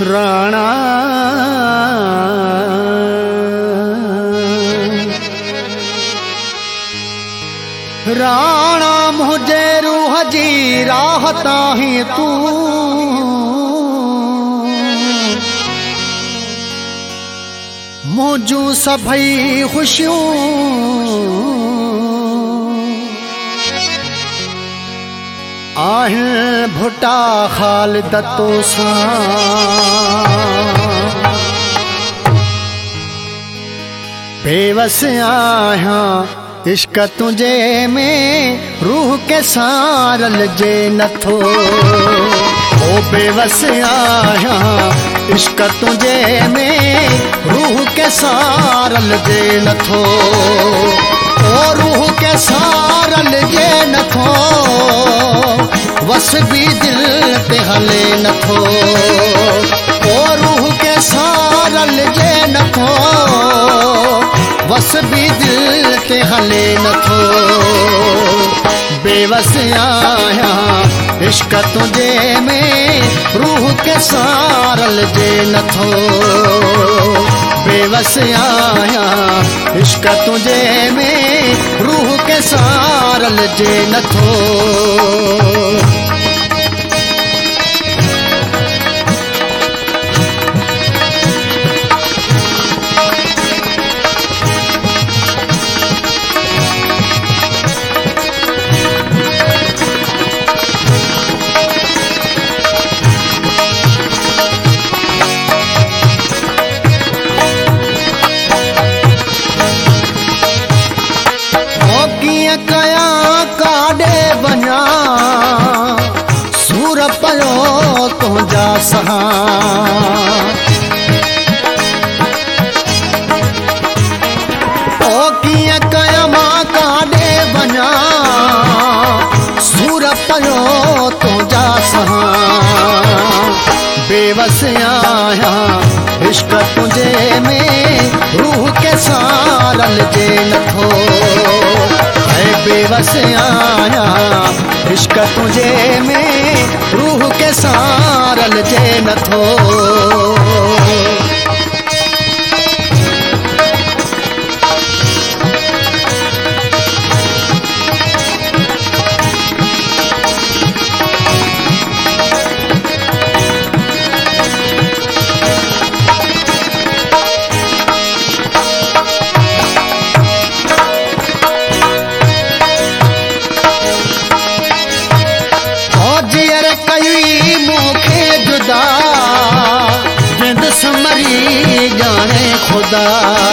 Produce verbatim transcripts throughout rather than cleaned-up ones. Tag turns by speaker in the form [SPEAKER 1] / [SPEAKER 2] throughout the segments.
[SPEAKER 1] राणा राणा मुझे रूह जी राहत ही तू मुझू सभई खुशियों आहिन भुटा ख़ालिद तो सां बेवस आहियां इश्क तुझे में रूह के सारल जे नथो ओ बेवस आहियां इश्क तुझे में रूह के सारल जे नथो ओ रूह के सारल जे नथो वस भी दिल ते हले नथो ओ रूह के सारल जे नथो वस भी दिल ते हले नथो बेवस आहियां इश्क तुझे में रूह के सारल जे नथो बेवस आहियां इश्क तुझे में रूह के सारल जे नथो सूर पयो तुझा सहां ओ कीअं कया मां काॾे वञा सूर पयो तुझा सहां बेवस आहियां इश्क तुझे में रूह के सारल जे नथो बेवस आहियां इश्क तुझे में रूह के सारल जे नथो मरी जाने खुदा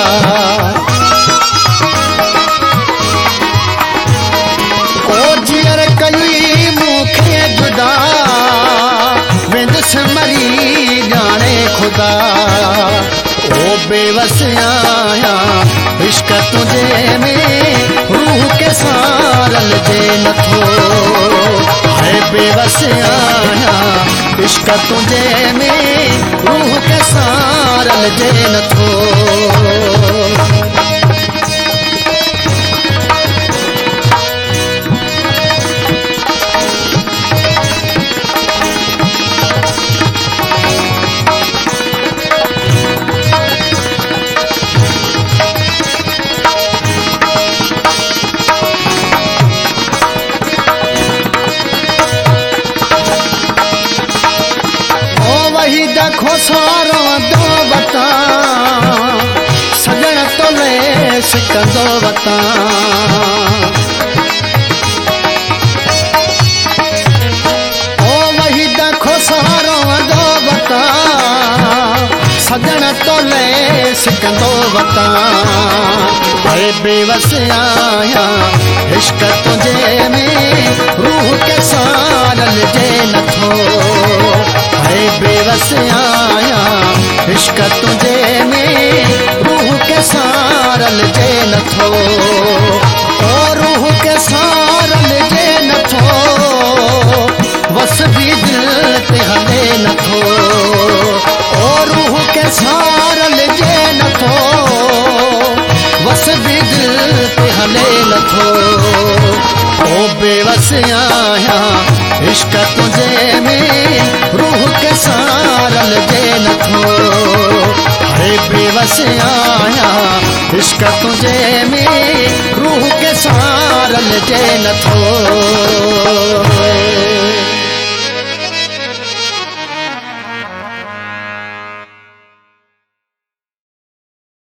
[SPEAKER 1] ओ जियर कई मुखे जुदा विंदस मरी जाने खुदा ओ बेवस आहियां इश्क तुझे में रूह के सारल जे नथो है बेवस आहियां इश्क तुझे में रूह के सारल जे नथो देखो सारो दो बता सजन तो ले सिकंदो बता ओ वही देखो सारो दो बता सजन तो ले सिकंदो बता अरे बेवस आहियां इश्क तुझे में रूह के सारल जे नथो बेवस आहियां इश्क तुझे में रूह के सारल जे नथो ओ रूह के सारल जे नथो वस भी दिल ते हले नथो ओ रूह के सारल जे नथो वस भी दिल ते हले नथो ओ बेवस आहियां इश्क तुझे में रूह के सारल जे वसिया आहियां इश्क तुझे में रूह के सारल जे नथो